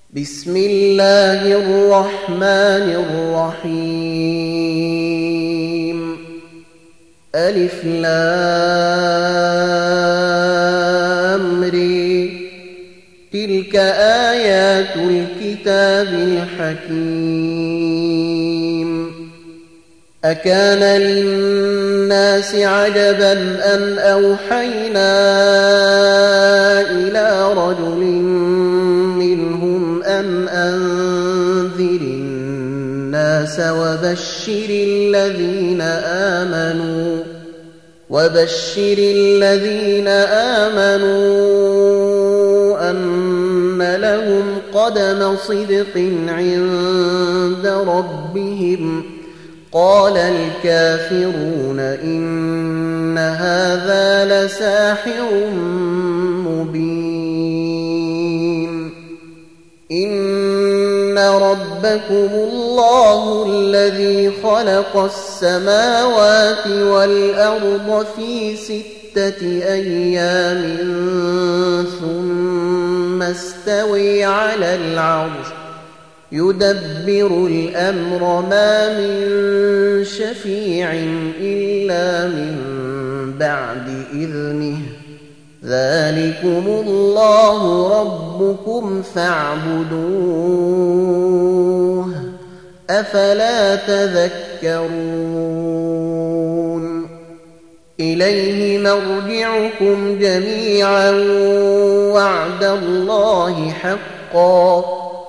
بسم الله الرحمن الرحيم. ألف لام ر. تلك آيات الكتاب الحكيم. أكان للناس عجبا أن أوحينا إلى رجل منهم أن أنذر الناس وبشر الذين آمنوا أن لهم قدم صدق عند ربهم. قال الكافرون إن هذا لساحر مبين. إن ربكم الله الذي خلق السماوات والأرض في 6 أيام ثم استوى على العرش يدبر الأمر ما من شفيع إلا من بعد إذنه. ذلكم الله ربكم فاعبدوه أفلا تذكرون. إليه مرجعكم جميعا وعد الله حقا.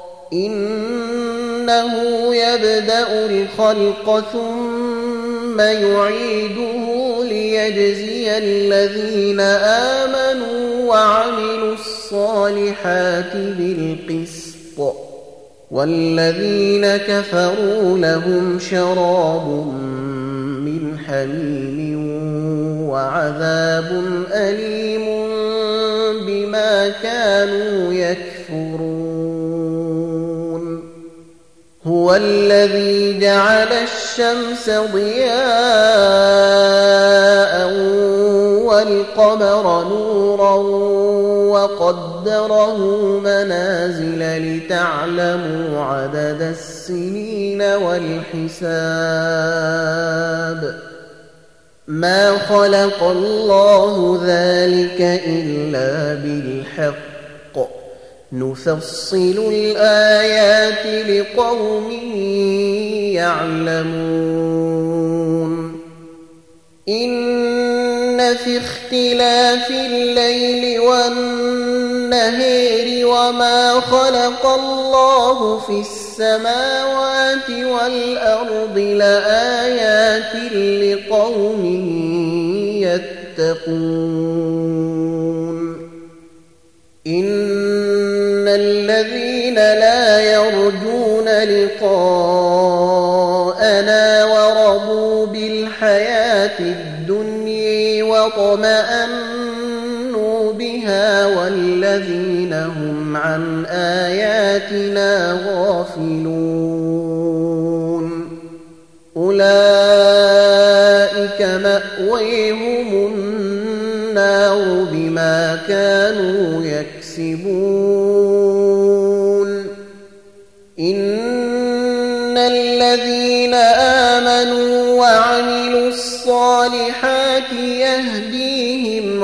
إنه يبدأ الخلق ثم يعيده ليجزي الذين آمنوا وعملوا الصالحات بالقسط والذين كفروا لهم شراب من حميم وعذاب أليم بما كانوا يكفرون. هو الذي جعل الشمس ضياء والقمر نورا وقدره منازل لتعلموا عدد السنين والحساب. ما خلق الله ذلك إلا بالحق. نفصل الآيات لقوم يعلمون. إن في اختلاف الليل والنهار وما خلق الله في السماوات والأرض لآيات لقوم يتقون. إن الذين لا يرجون لقاءنا ورضوا بالحياة الدنيا واطمأنوا بها والذين هم عن آياتنا غافلون أولئك مأويهم النار بما كانوا يكسبون. إن الذين آمنوا وعملوا الصالحات يهديهم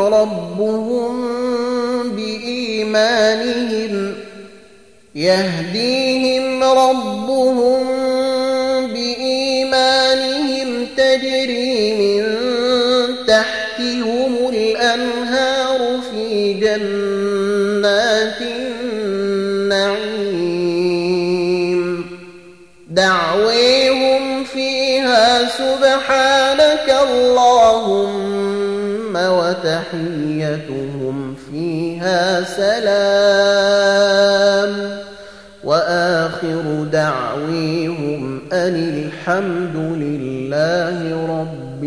ربهم تجري من تحتهم الأنهار في جنات النعيم. دعويهم فيها سبحانك اللهم وتحيتهم فيها سلام وآخر دعويهم أن الحمد لله رب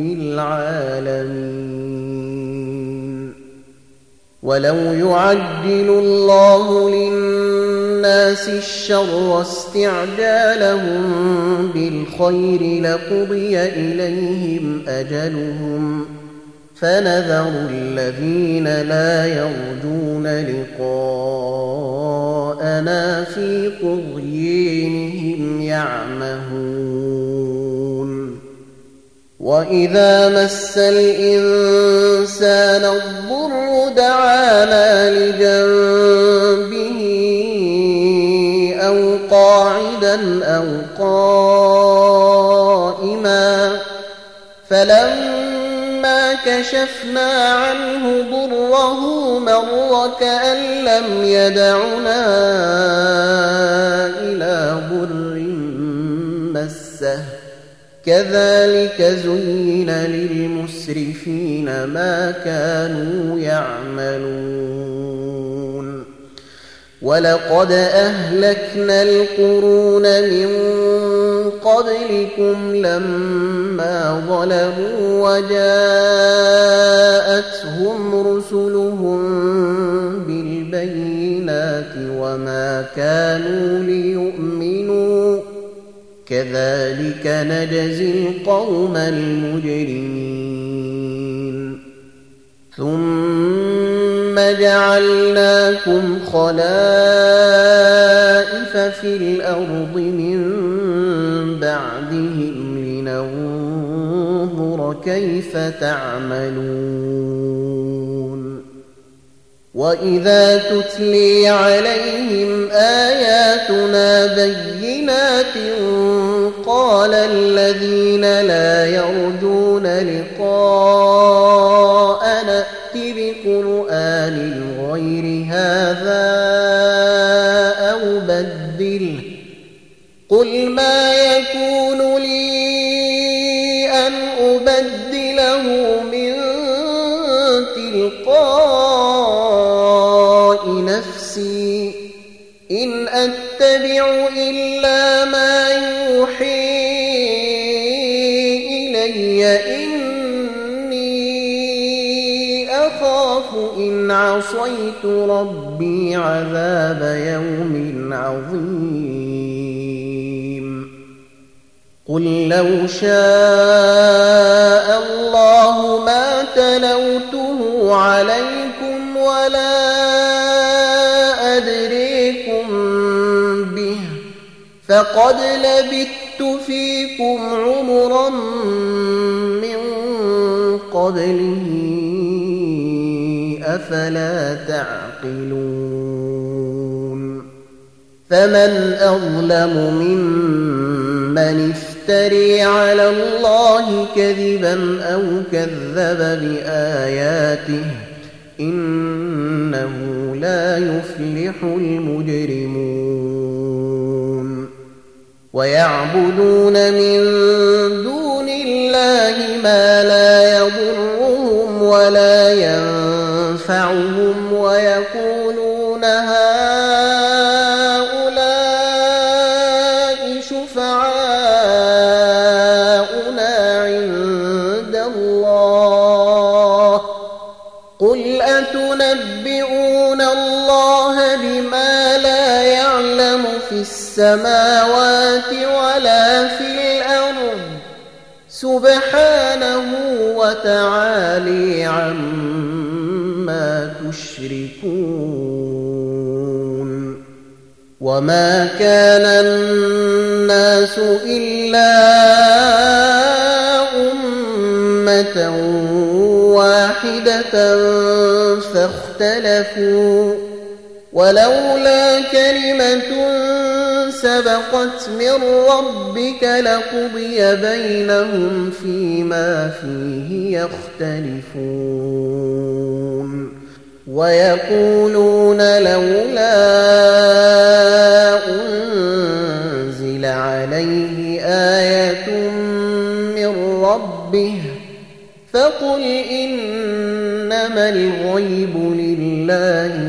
العالمين. ولو يعجل الله للناس الشر استعجالهم بالخير لقضي إليهم أجلهم فنذر الذين لا يرجون لقاءنا في طغيانهم يعمهون وإذا مس الإنسان الضر دعانا لجنبه أو قاعدا أو قائما فلما كشفنا عنه ضره مر كأن لم يدعنا إلى ضر مسه كذلك زين للمسرفين ما كانوا يعملون ولقد أهلكنا القرون من قبلكم لما ظلموا وجاءتهم رسلهم بالبينات وما كانوا ليؤمنوا كذلك نجزي القوم المجرمين ثم جعلناكم خلائف في الأرض من بعدهم لننظر كيف تعملون وإذا تتلي عليهم آياتنا بينات قال الذين لا يرجون لقاءنا ائت بقرآن غير هذا أو بدله قل ما يكون لي أن أبدله من تلقاء نفسي إن أتبع إلا ما يوحي إلي إني أخاف إن عصيت ربي عذاب يوم عظيم قل لو شاء الله ما تلوته عليكم ولا أدريكم به فقد لبثت فيكم عمرا من قبله أفلا تعقلون فمن أظلم ممن افتري على الله كذبا أو كذب بآياته إنه لا يفلح المجرمون ويعبدون من دون الله ما لا يضرهم ولا ينفعهم ويقولون هؤلاء شفعاؤنا عند الله قل أتنبئون الله بما لا يعلم في السماوات ولا في الأرض سبحانه وتعالى عما تشركون وما كان الناس إلا أمة واحدة فاختلفوا ولولا كلمة سبقت من ربك لقضي بينهم فيما فيه يختلفون ويقولون لولا أنزل عليه آية من ربه فقل إنما الغيب لله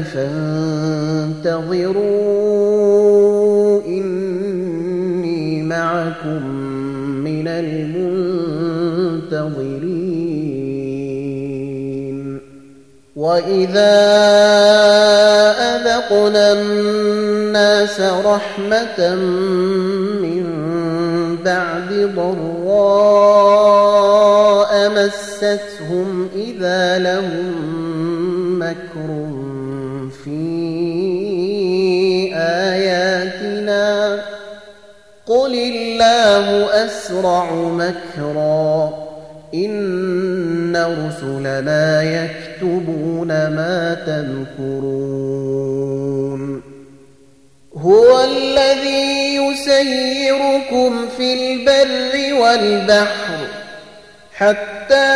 فانتظروا إني معكم من المنتظرين وإذا أذقنا الناس رحمة من بعد ضراء مستهم إذا لهم مكر في آياتنا قل الله أسرع مكرا إن رسلنا يكتبون ما تمكرون هو الذي يسيركم في البر والبحر حتى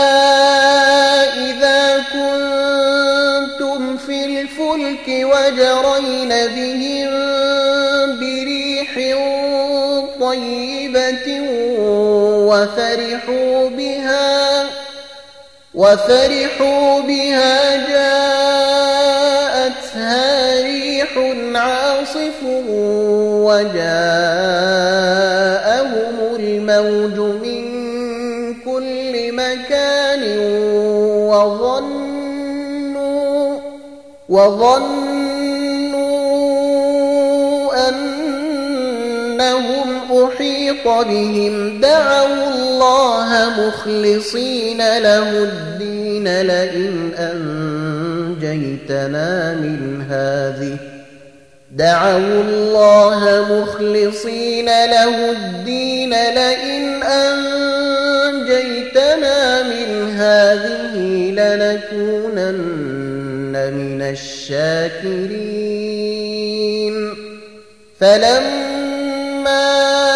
إذا كنتم في الفلك وجرين بهم بريح طيبة وفرحوا بها جاءتها ريح عاصف وجاءهم الموج من كل مكان وظنوا أنهم أحيط بهم دعوا الله مخلصين له الدين لئن أنجيتنا من هذه لنكونن من الشاكرين فلما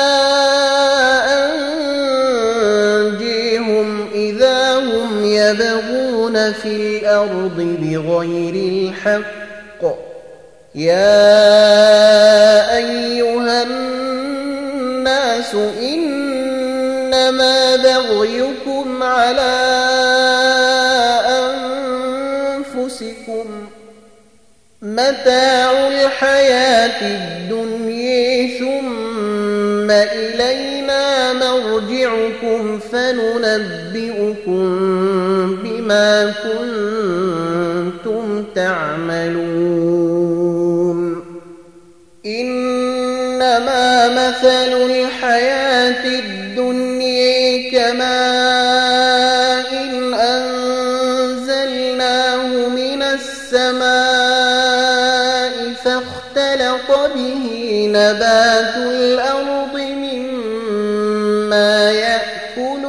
أنجيهم إذا هم يبغون في الأرض بغير الحق يا أيها الناس إنما بغيكم على أنفسكم متاع الحياة الدنيا ثم إلينا مرجعكم فننبئكم بما كنتم تعملون إنما مثل الحياة الدنيا كماء أنزلناه من السماء فاختلط به نبات الأرض مما يأكل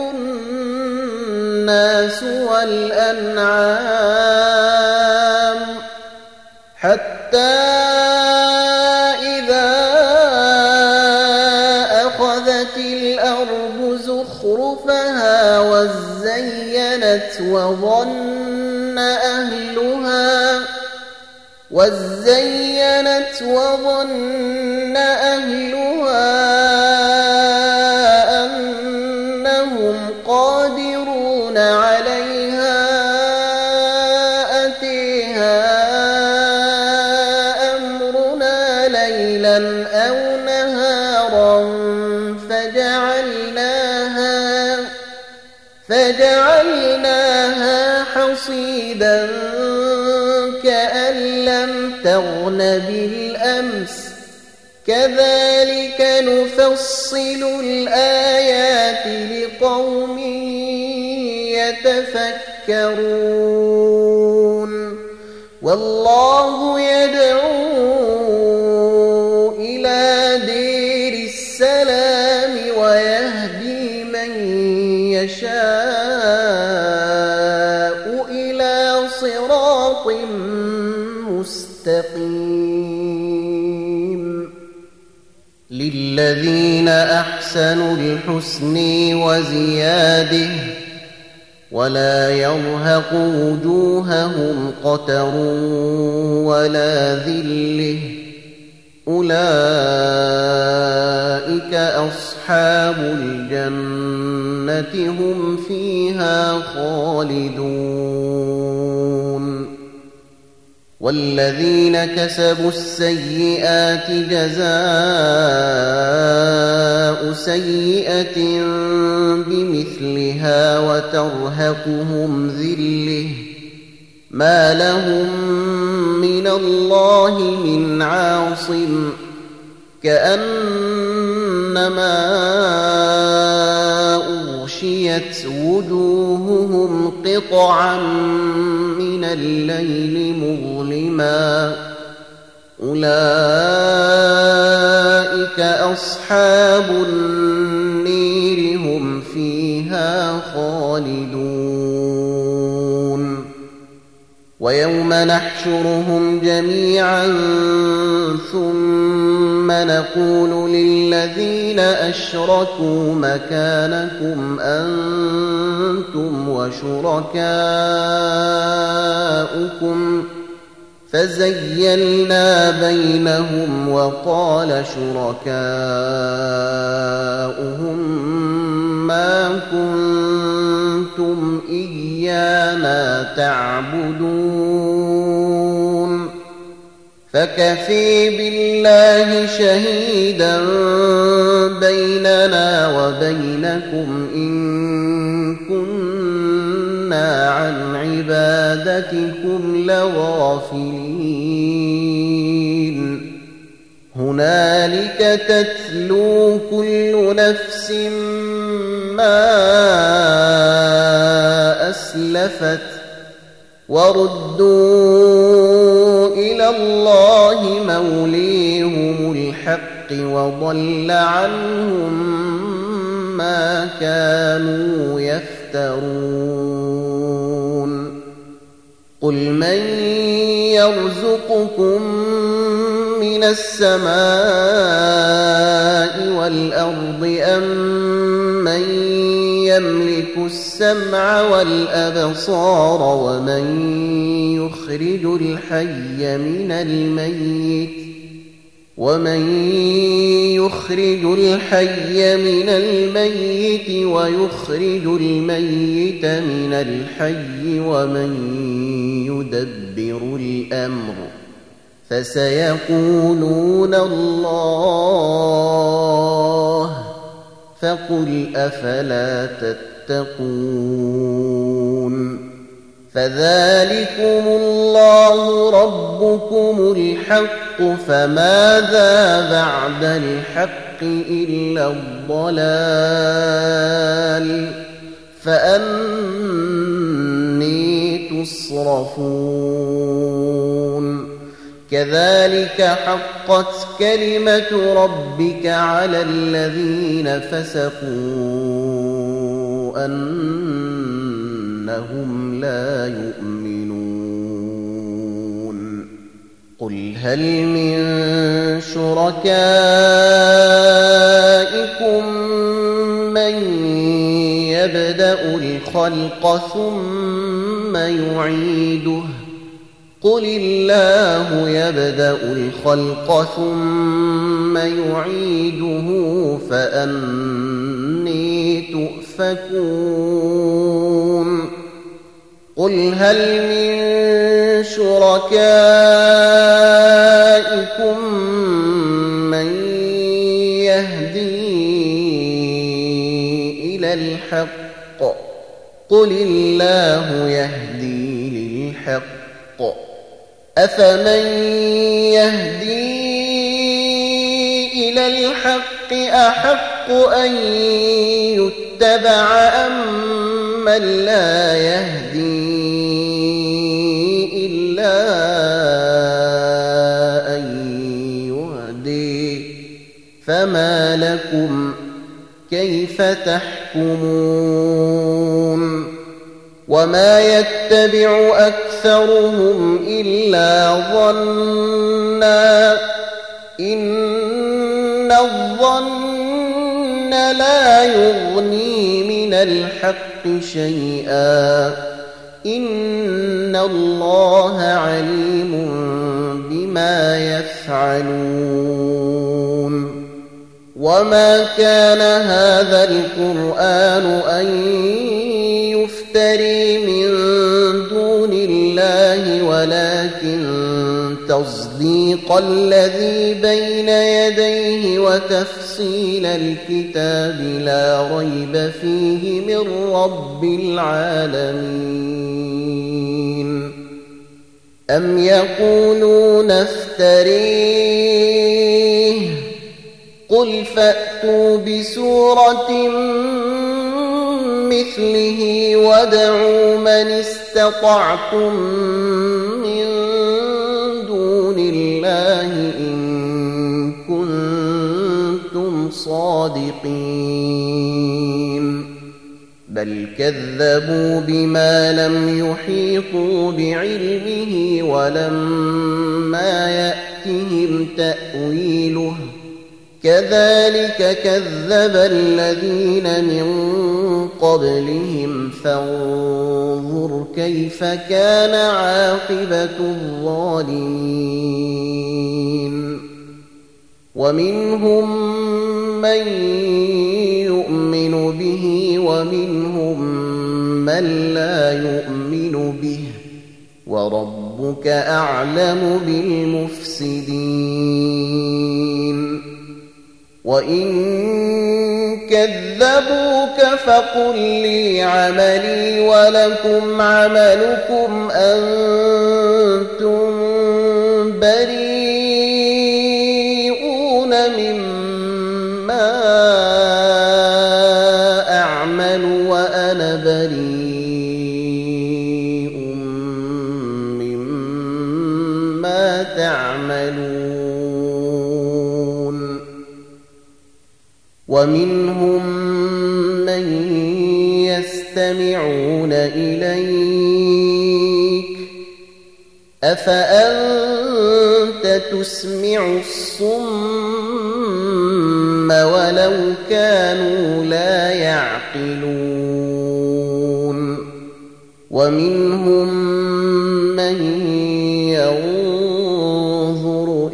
الناس والأنعام حتى إذا أخذت الأرض زخرفها وزينت وظن أهلها أنهم قادرون عليها أتيها أمرنا ليلا أو نهارا فجعلناها حصيدا كأن لم تغن بالأمس كذلك نفصل الآيات لقوم يتفكرون والله يدعو إلى دير السلام ويهدي من يشاء إلى صراط مستقيم للذين أحسنوا الحسن وزيادة ولا يرهق وجوههم قتر ولا ذلة أولئك أصحاب الجنة هم فيها خالدون والذين كسبوا السيئات جزاء سيئة بمثلها وترهقهم ذلة ما لهم من الله من عاصم كأنما أغشيت سُوِّيَتْ وُجُوهُهُمْ قِطَعًا مِنَ اللَّيْلِ مُظْلِمًا أُولَئِكَ أَصْحَابُ النِّيرِ هُمْ فِيهَا خَالِدُونَ وَيَوْمَ نَحْشُرُهُمْ جَمِيعًا ثُمَّ نَقُولُ لِلَّذِينَ أَشْرَكُوا مَكَانَكُمْ أَنْتُمْ وَشُرَكَاؤُكُمْ فَزَيَّلْنَا بَيْنَهُمْ وَقَالَ شُرَكَاؤُهُم مَّا كُنتُمْ إِيَّانَا تَعْبُدُونَ فَكَفَىٰ بِاللَّهِ شَهِيدًا بَيْنَنَا وَبَيْنَكُمْ إِن كُنَّا عَنْ عِبَادَتِكُمْ لَغَافِلِينَ هُنَالِكَ تَتْلُو كُلُّ نَفْسٍ مَّا أَسْلَفَتْ وَرُدُّوا إِلَى اللَّهِ مَوْلِيهِمُ الْحَقِّ وَضَلَّ عَنْهُم مَّا كَانُوا يَفْتَرُونَ قُلْ مَن يَرْزُقُكُم مِّنَ السَّمَاءِ وَالْأَرْضِ أَمَّن يَمْلِكُ السَّمْعَ وَالْأَبْصَارَ وَمَن يُخْرِجُ الْحَيَّ مِنَ الْمَيِّتِ وَيُخْرِجُ الْمَيِّتَ مِنَ الْحَيِّ وَمَن يُدَبِّرُ الْأَمْرَ فَسَيَقُولُونَ اللَّهُ فَقُلْ أَفَلَا تَتَّقُونَ فَذَلِكُمُ اللَّهُ رَبُّكُمُ الْحَقُّ فَمَاذَا بَعْدَ الْحَقِّ إِلَّا الضَّلَالُ فَأَنِّىٰ تُصْرَفُونَ كَذَٰلِكَ حَقَّتْ كَلِمَةُ رَبِّكَ عَلَى الَّذِينَ فَسَقُوا أَنَّهُمْ لَا يُؤْمِنُونَ قُلْ هَلْ مِن شُرَكَائِكُم مَّن يَبْدَأُ الْخَلْقَ ثُمَّ يُعِيدُهُ قُلِ اللَّهُ يَبْدَأُ الْخَلْقَ ثُمَّ يُعِيدُهُ فَأَنِّىٰ تُؤْفَكُونَ قُلْ هَلْ مِن شُرَكَائِكُم مَّن يَهْدِي إِلَى الْحَقِّ قُلِ اللَّهُ يَهْدِي لِلْحَقِّ أَفَمَن يَهْدِي إِلَى الْحَقِّ أَحَقُّ أَن يُتَّبَعَ أَمَّن لَّا يَهْدِي إِلَّا أَن يُهْدِيَ فَمَا لَكُمْ كَيْفَ تَحْكُمُونَ وَمَا يَتَّبِعُ أَكْثَرُهُمْ إِلَّا ظَنًّا إِنَّ الظَّنَّ لَا يُغْنِي مِنَ الْحَقِّ شَيْئًا إِنَّ اللَّهَ عَلِيمٌ بِمَا يَفْعَلُونَ وَمَا كَانَ هَذَا الْقُرْآنُ أَن يُفْتَرِي مِن دُونِ اللَّهِ وَلَكِن تَصْدِيقَ الَّذِي بَيْنَ يَدَيْهِ وَتَفْصِيلَ الْكِتَابِ لَا رَيْبَ فِيهِ مِن رَّبِّ الْعَالَمِينَ أَمْ يَقُولُونَ افْتَرِيهِ قُلْ فَأْتُوا بِسُورَةٍ مثله وادعوا من استطعتم من دون الله إن كنتم صادقين بل كذبوا بما لم يحيطوا بعلمه ولما يأتهم تأويله كذلك كذب الذين من قبلهم فانظر كيف كان عاقبة الظالمين ومنهم من يؤمن به ومنهم من لا يؤمن به وربك أعلم بالمفسدين وإن كذبوك فقل لي عملي ولكم عملكم أنتم بريئون مما أعمل وأنا بريء مما تعملون ومنهم من يستمعون إليك أفأنت تسمع الصم ولو كانوا لا يعقلون ومنهم من ينظر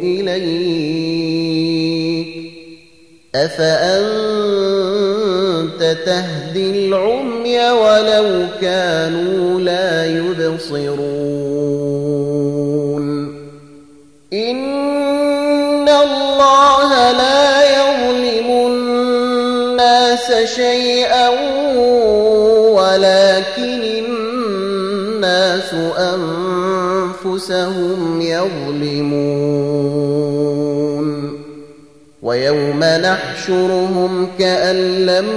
إليك أفأنت تهدي العمي ولو كانوا لا يبصرون إن الله لا يظلم الناس شيئا ولكن الناس أنفسهم يظلمون ويوم نحشرهم كأن لم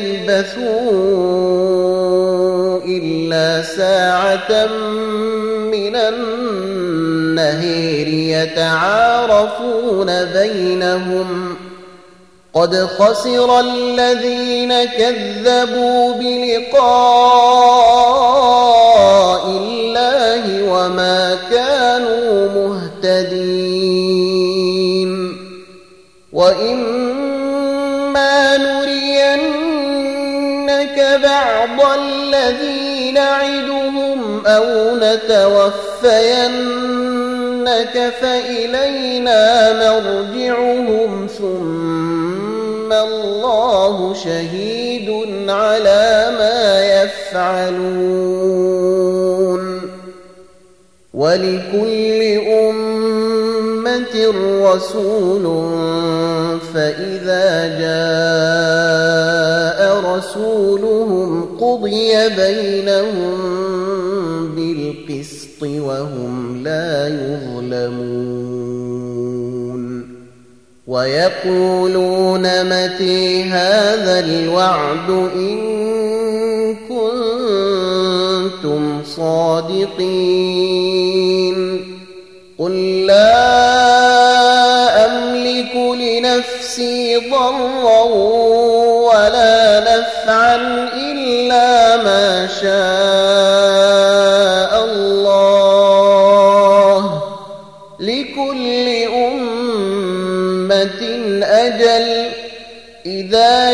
يلبثوا إلا ساعة من النهار يتعارفون بينهم قد خسر الذين كذبوا بلقاء الله وما كانوا مهتدين وإما نرينك بعض الذي نعدهم أو نتوفينك فإلينا مرجعهم ثم الله شهيد على ما يفعلون ولكل أمة رسول فإذا جاء رسولهم قضي بينهم بالقسط وهم لا يظلمون ويقولون متى هذا الوعد إن كنتم صادقين قل لا أملك لنفسي ضرا ولا نفعا إلا ما شاء الله لكل أمة أجل إذا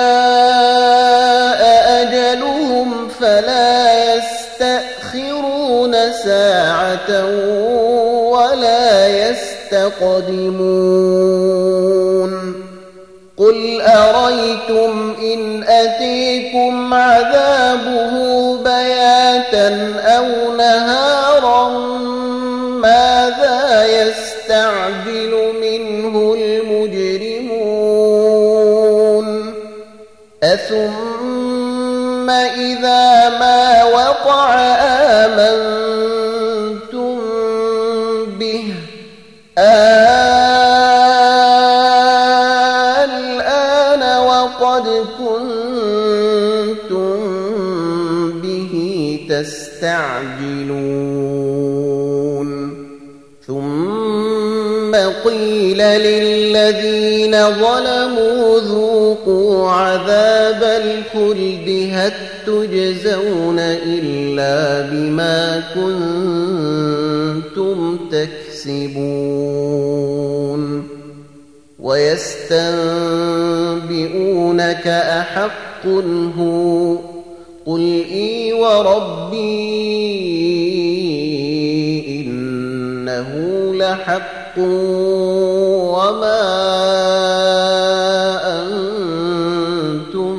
جاء أجلهم فلا يستأخرون ساعة ولا يستقدمون قل أريتم إن أتيكم عذابه بياتا أو نهارا ماذا يستعجل منه المجرمون أثم إذا ما وقع آمنتم به الآن وقد كنتم يستعجلون ثم قيل للذين ظلموا ذوقوا عذاب الخلد هل تجزون إلا بما كنتم تكسبون ويستنبئونك أحق هو قل إي وربي إنه لحق وما أنتم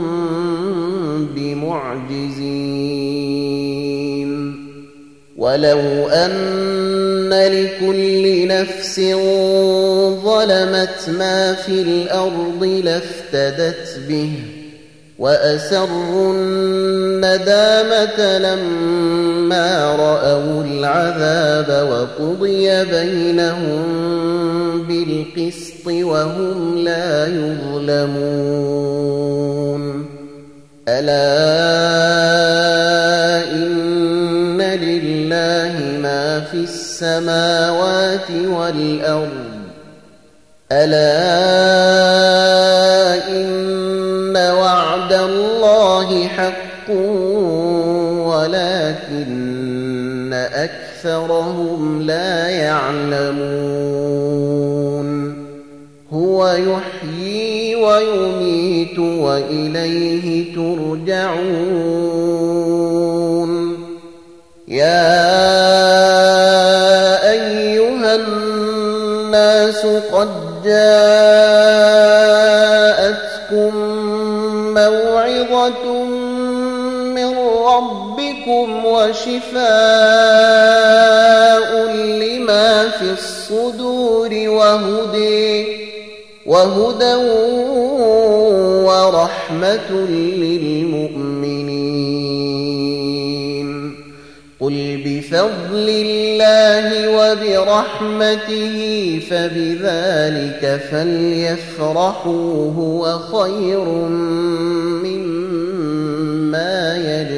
بمعجزين ولو أن لكل نفس ظلمت ما في الأرض لافتدت به وأسروا الندامة لما رأوا العذاب وقضي بينهم بالقسط وهم لا يظلمون ألا إن لله ما في السماوات والأرض ألا إن وعد الله حق ولكن أكثرهم لا يعلمون هو يحيي ويميت وإليه ترجعون يا أيها الناس قد جاءتكم موعظة من ربكم وشفاء لما في الصدور وهدى ورحمة للمؤمنين قل بفضل الله وبرحمته فبذلك فليفرحوا هو خير مما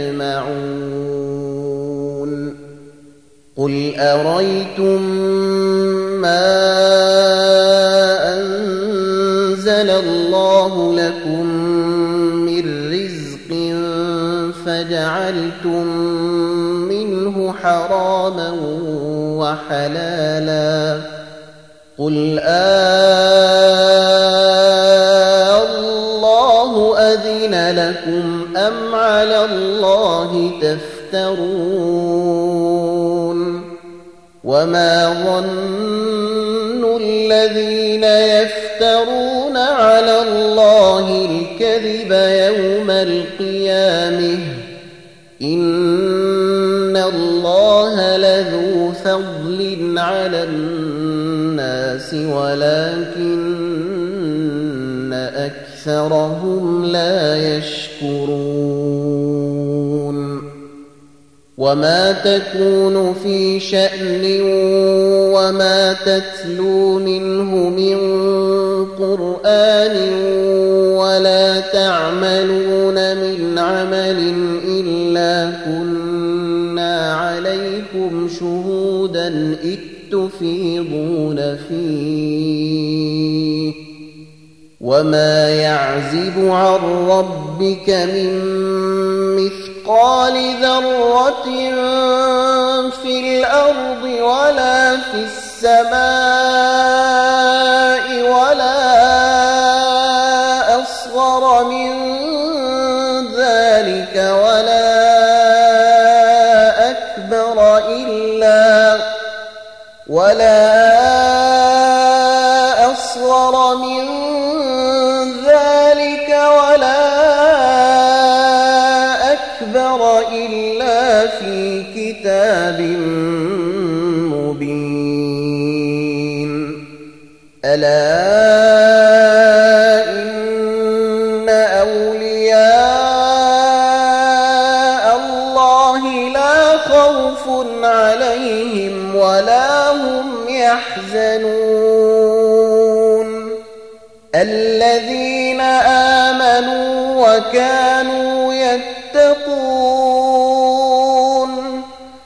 يجمعون قل أريتم ما أنزل الله لكم من رزق فجعلتم منه حراما وحلالا قل الله أذن لكم أم على الله تفترون وما ظن الذين يفترون على الله الكذب يوم القيامة إن الله لذو فضل على الناس ولكن أكثرهم لا يشكرون وما تكون في شأن وما تتلو منه من قرآن ولا تعملون من عمل إلا كنا عليكم شهودا إذ تفيضون فيه وما يعزب عن ربك من مثقال ذرة في الأرض ولا في السماء ولا أصغر من ذلك ولا أكبر إلا في كتاب مبين ألا إن أولياء الله لا خوف عليهم ولا هم يحزنون الذين آمنوا وكانوا يتقون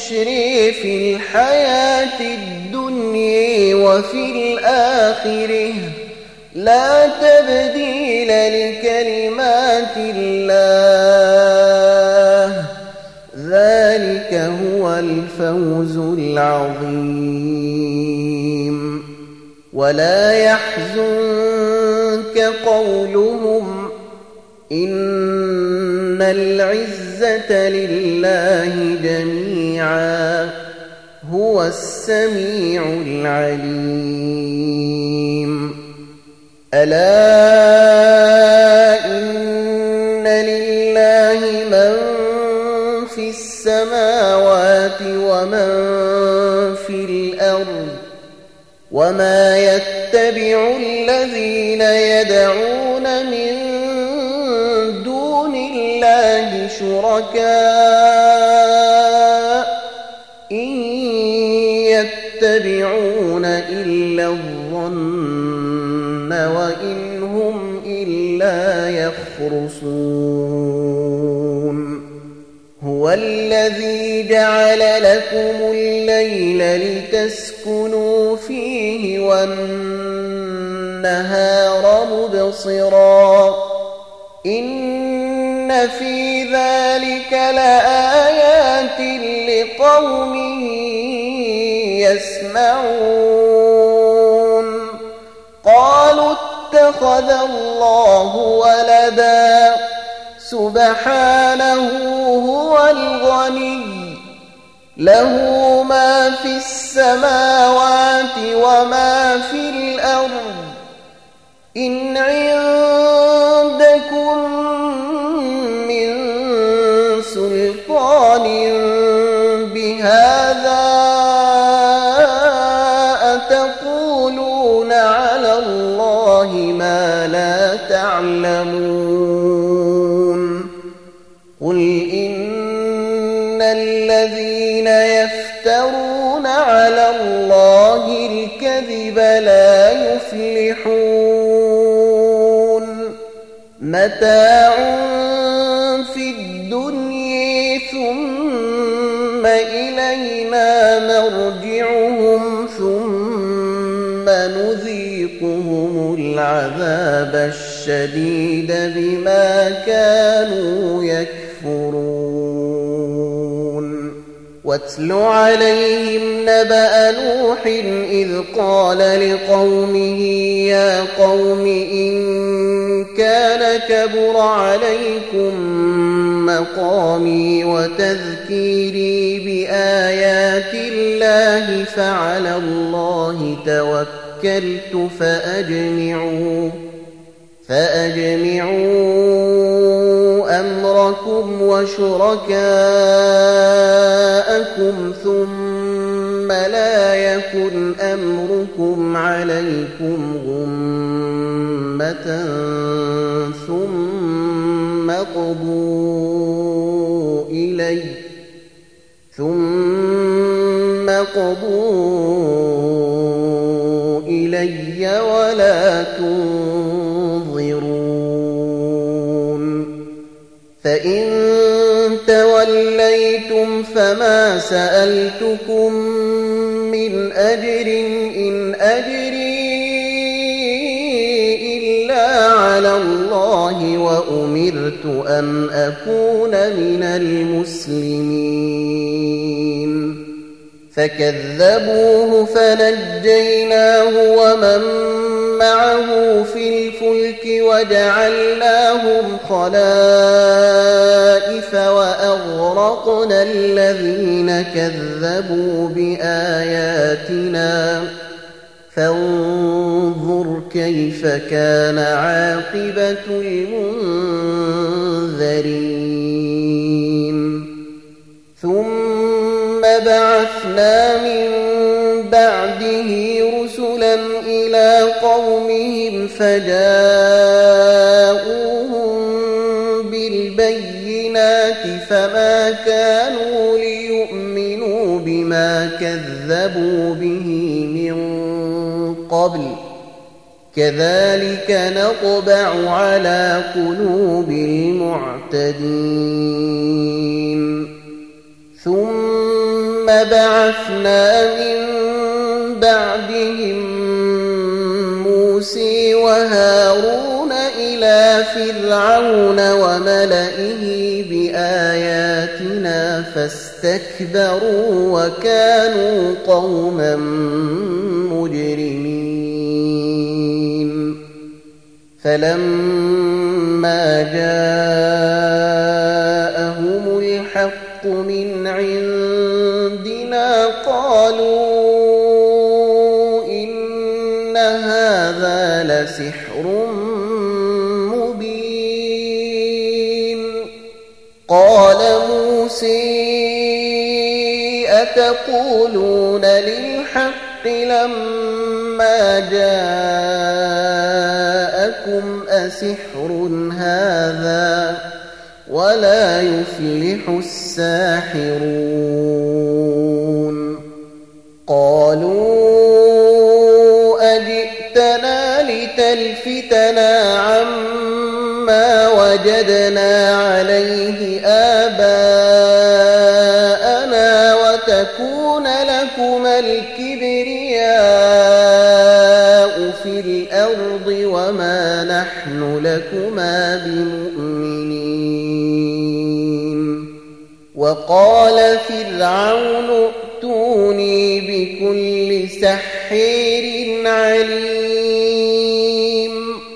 البشر في الحياة الدنيا وفي الآخرة لا تبديل لكلمات الله ذلك هو الفوز العظيم ولا يحزنك قولهم إن العزة لله جميعا هو السميع العليم ألا إن لله من في السماوات ومن في الأرض وما يتبع الذين يدعون من دون الله شركاء إن يتبعون إلا الظن وإن هم إلا يخرصون هو الذي جعل لكم الليل لتسكنوا فيه والنهار مبصرا إن في ذلك لآيات لقوم يسمعون قالوا اتخذ الله ولدا سبحانه هو الغني له ما في السماوات وما في الأرض إن عندكم من سلطان بهذا أتقولون على الله ما لا تعلمون قل إن الذين يفترون على الله الكذب لا يفلحون متاع في الدنيا ثم إلينا مرجعهم ثم نذيقهم العذاب الشديد بما كانوا يكفرون واتل عليهم نبأ نوح إذ قال لقومه يا قوم إن كان كبر عليكم مقامي وتذكيري بآيات الله فعلى الله توكلت فأجمعوا أمركم وشركاءكم ثم لا يكن أمركم عليكم غمة ثم قضوا إلي ولا تنظرون فإن توليتم فما سألتكم من أجر إن أجري إلا على الله وأمرت أن أكون من المسلمين فكذبوه فنجيناه ومن معه في الفلك وجعلناهم خلائف وأغرقنا الذين كذبوا بآياتنا فانظر كيف كان عاقبة المنذرين ثم بعثنا من بعده رسلا إلى قومهم فجاءوهم بالبينات فما كانوا ليؤمنوا بما كذبوا به من قبل كذلك نطبع على قلوب المعتدين ثم بعثنا من بعدهم موسى وهارون إلى فرعون وملئه بآياتنا فاستكبروا وكانوا قوما مجرمين فلما جاءهم الحق من عندنا قالوا إن هذا لسحر مبين قال موسى أتقولون للحق لما جاءكم أسحر هذا ولا يفلح الساحرون قالوا أجئتنا لتلفتنا عما وجدنا عليه آباءنا وتكون لكما الكبرياء في الأرض وما نحن لكما بمؤمنين وقال فرعون ائتوني بكل سحر عليم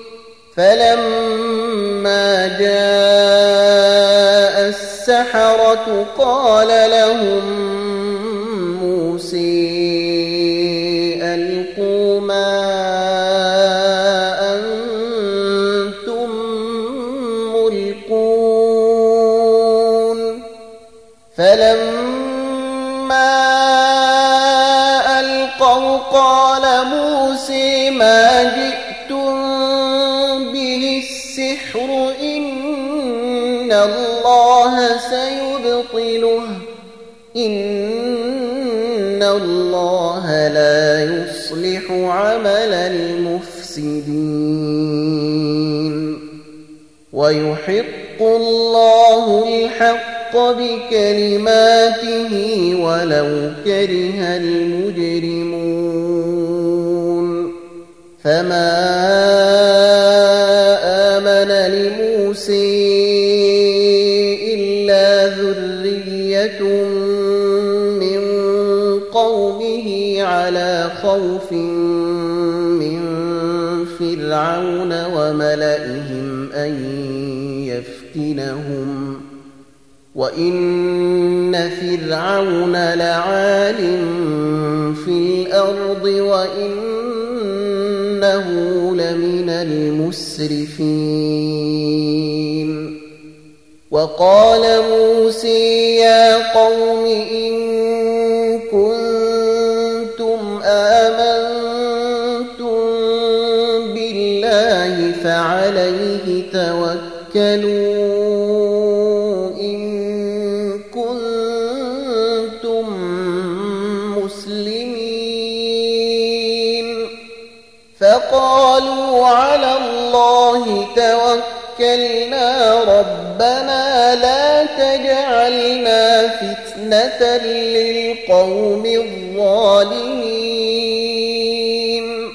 فلما جاء السحرة قال لهم موسى ألقوا ما أنتم ملقون فلما ألقوا قال موسى ما جئتم به السحر إن الله سيبطله إن الله لا يصلح عمل المفسدين ويحق الله الحق بكلماته ولو كره المجرمون فما آمن لموسى إلا ذرية من قومه على خوف من فرعون وملئهم أن يفتنهم وإن فرعون لعال في الأرض وإنه لمن المسرفين وقال موسى يا قوم إن كنتم آمنتم بالله فعليه توكلوا فقالوا على الله توكلنا ربنا لا تجعلنا فتنة للقوم الظالمين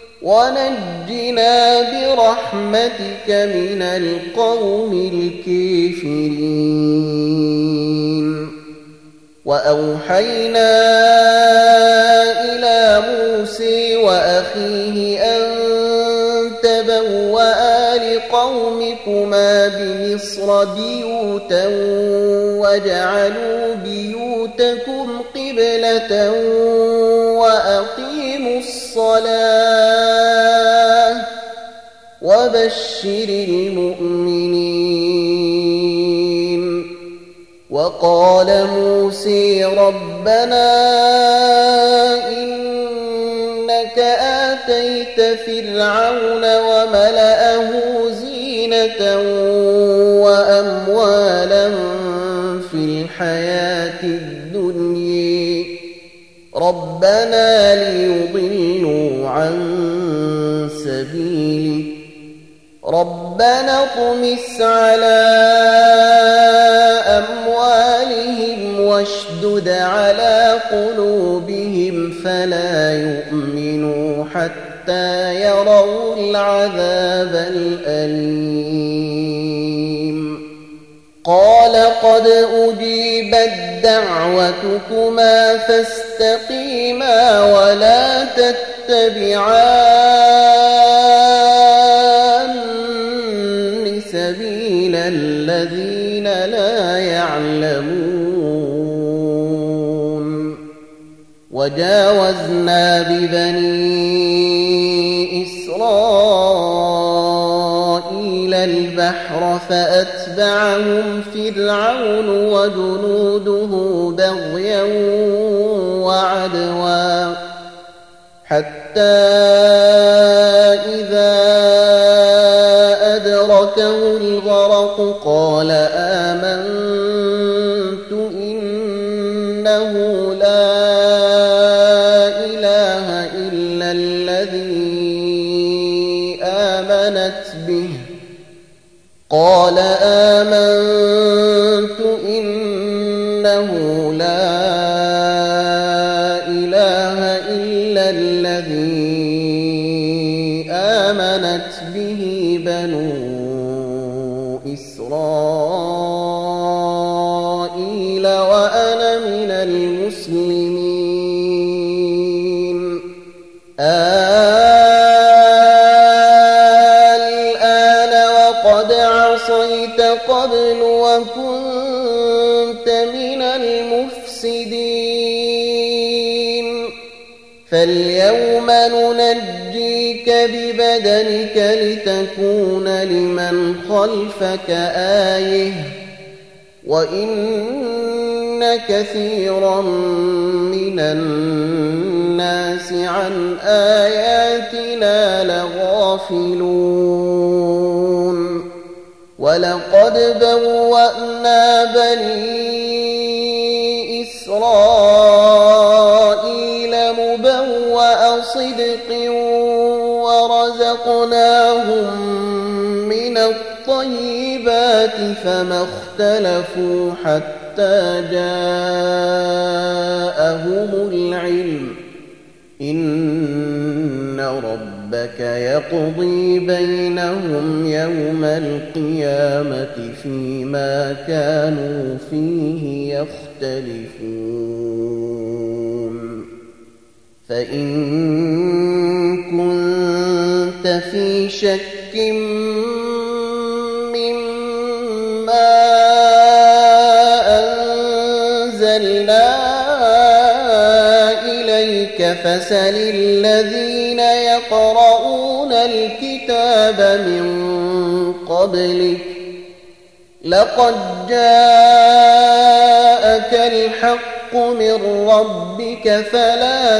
ونجنا برحمتك من القوم الكافرين وأوحينا إلى موسى وأخيه أن تبوأ لقومكما بمصر بيوتا واجعلوا بيوتكم قبلة وأقيموا الصلاة وبشر المؤمنين وقال موسى ربنا إنك آتيت فرعون وملأه زينة وأموالا في الحياة الدنيا ربنا ليضلوا عن سبيلك ربنا اطمس على أموالهم واشدد على قلوبهم فلا يؤمنوا حتى يروا العذاب الأليم قال قد أجيبت دعوتكما فاستقيما ولا تتبعان سبيل الذين لا يعلمون وجاوزنا ببني إسرائيل البحر فأتبعهم فرعون وجنوده بغيا وعدوا حتى إذا أدركه الغرق قال آمنت إنه لا إله إلا الذي آمنت به بنو إسرائيل وأنا من المسلمين الآن وقد عصيت قبل وكنت من المفسدين فاليوم ننجيك ببدنك لتكون لمن خلفك آية وإن كثيرا من الناس عن آياتنا لغافلون ولقد بوأنا بني إسرائيل مبوأ صدق ورزقناهم من الطيبات فما اختلفوا حتى جاءهم العلم إن ربك يقضي بينهم يوم القيامة فيما كانوا فيه يختلفون فإن كنت في شك مما أنزلنا إليك فسل الذين يقرؤون الكتاب من قبلك لقد جاءك الحق من ربك فلا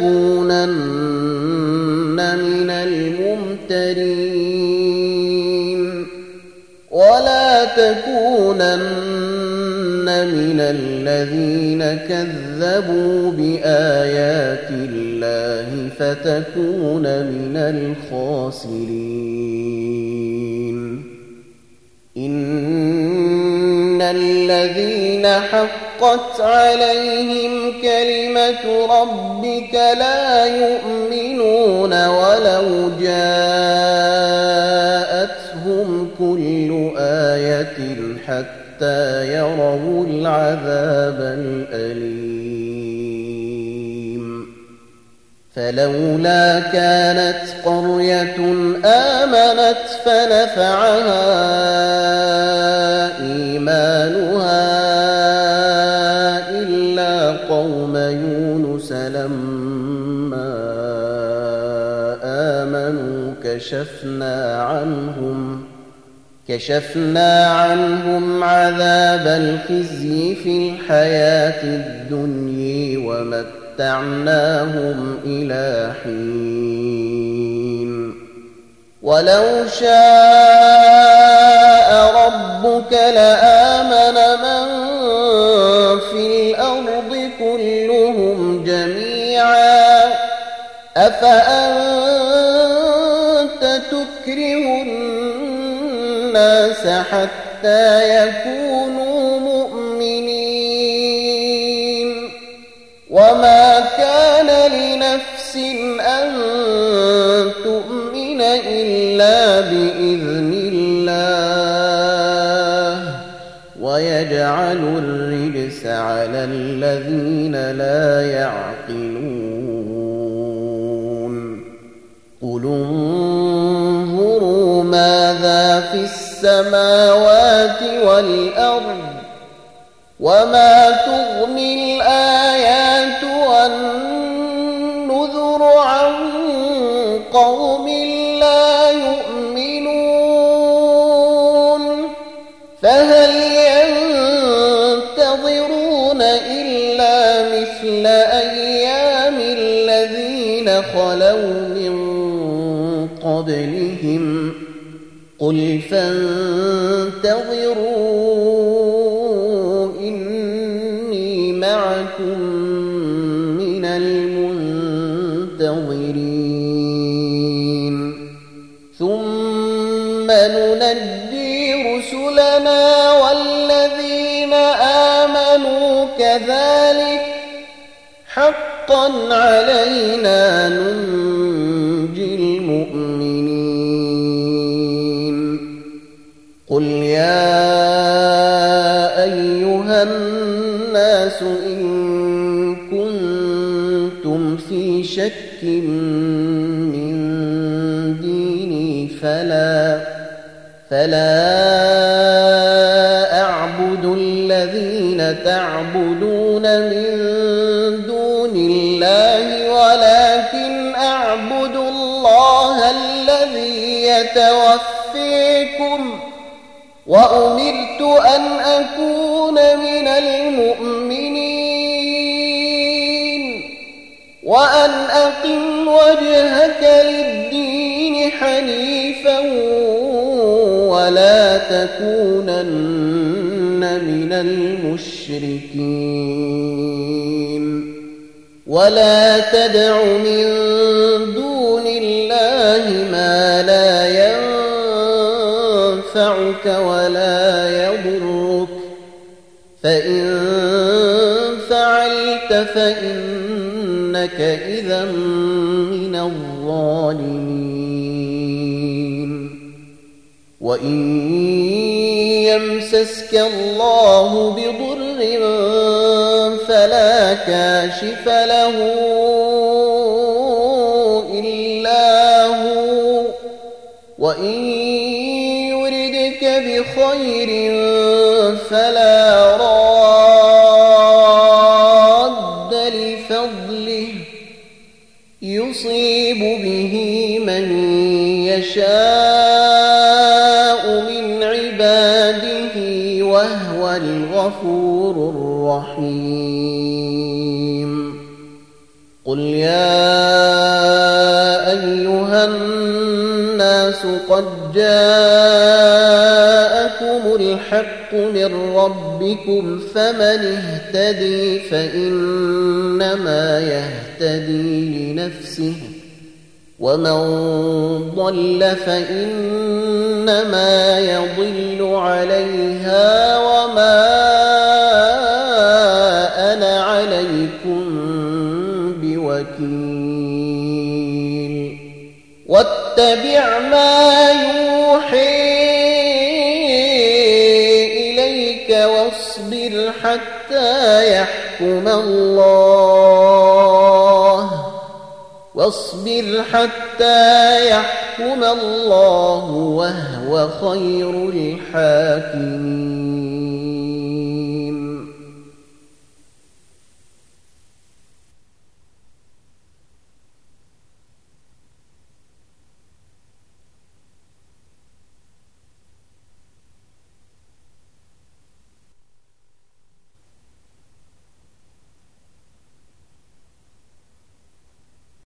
تكونن من الممترين ولا تكونن من الذين كذبوا بآيات الله فتكون من الخاسرين إن الذين حقت عليهم كلمة ربك لا يؤمنون ولو جاءتهم كل آية حتى يروا العذاب الأليم فلولا كانت قرية آمنت فنفعها إيمانها إلا قوم يونس لما آمنوا كشفنا عنهم عذاب الخزي في الحياة الدنيا ومتعناهم إلى حين ولو شاء ربك لآمن من في الأرض كلهم جميعا أفأنت تكره الناس حتى يكونوا مؤمنين وما كان لنفس أن تؤمن إلا بإذن الله ويجعل الرجس على الذين لا يعقلون قل انظروا ماذا في السماوات والأرض وما تغني الآيات والنذر عن قوم لا يؤمنون فهل ينتظرون إلا مثل أيام الذين خلوا من قبلهم قل فانتظروا إني معكم من المنتظرين ثم ننجي رسلنا والذين آمنوا كذلك حقا علينا ننجي المؤمنين قل يا أيها الناس إن كنتم في شك من ديني فلا أعبد الذين تعبدون من دون الله ولكن أعبد الله الذي يتوفيكم وأمرت أن أكون من المؤمنين وأن أقم وجهك للدين حنيفا ولا تكونن من المشركين ولا تدع من دون الله ما لا ينفعك ولا يضرك فإن فعلت فإنك إذا من الظالمين وإن يمسسك الله بضر فلا كاشف له إلا هو وإن يردك بخير فلا راد لفضله يصيب به من يشاء من عباده وهو الغفور الرحيم قل يا أيها الناس قد جاءكم الحق من ربكم فمن اهتدي فإنما يهتدي لنفسه ومن ضل فإنما يضل عليها وما أنا عليكم بوكيل واتبع ما يوحي إليك واصبر حتى يحكم الله وهو خير الحاكمين